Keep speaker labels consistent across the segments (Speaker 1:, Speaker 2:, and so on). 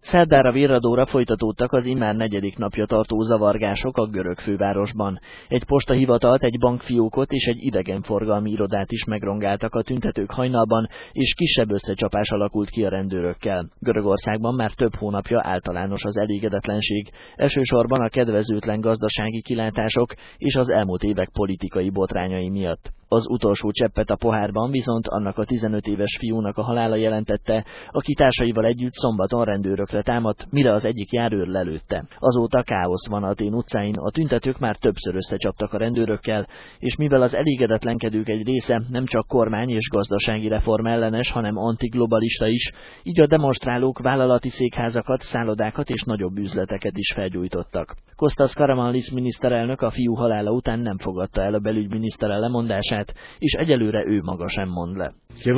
Speaker 1: Szerdára virradóra folytatódtak az immár negyedik napja tartó zavargások a görög fővárosban. Egy postahivatalt, egy bankfiókot és egy idegenforgalmi irodát is megrongáltak a tüntetők hajnalban, és kisebb összecsapás alakult ki a rendőrökkel. Görögországban már több hónapja általános az elégedetlenség, elsősorban a kedvezőtlen gazdasági kilátások és az elmúlt évek politikai botrányai miatt. Az utolsó cseppet a pohárban viszont annak a 15 éves fiúnak a halála jelentette, aki társaival együtt szombaton rendőrökre támadt, mire az egyik járőr lelőtte. Azóta káosz van Atén utcáin, a tüntetők már többször összecsaptak a rendőrökkel, és mivel az elégedetlenkedők egy része nem csak kormány és gazdasági reform ellenes, hanem antiglobalista is, így a demonstrálók vállalati székházakat, szállodákat és nagyobb üzleteket is felgyújtottak. Kostas Karamanlis miniszterelnök a fiú halála után nem fogadta el a belügyminisztere lemondását, és egyelőre ő maga sem mond le.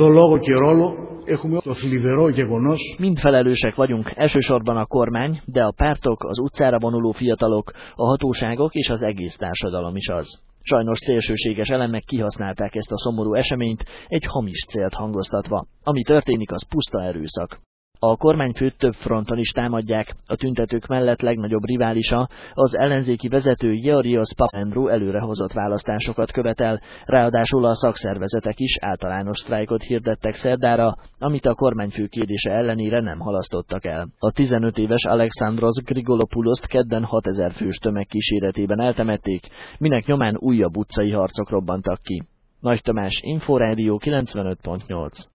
Speaker 1: Mind felelősek vagyunk, elsősorban a kormány, de a pártok, az utcára vonuló fiatalok, a hatóságok és az egész társadalom is az. Sajnos szélsőséges elemek kihasználták ezt a szomorú eseményt, egy hamis célt hangoztatva. Ami történik, az puszta erőszak. A kormányfőt több fronton is támadják, a tüntetők mellett legnagyobb riválisa, az ellenzéki vezető Georgios Papandreou előrehozott választásokat követel, ráadásul a szakszervezetek is általános sztrájkot hirdettek szerdára, amit a kormányfő kérdése ellenére nem halasztottak el. A 15 éves Alexandros Grigolopoulost kedden 6000 fős tömeg kíséretében eltemették, minek nyomán újabb utcai harcok robbantak ki. Nagy Tamás, Inforádió 95.8.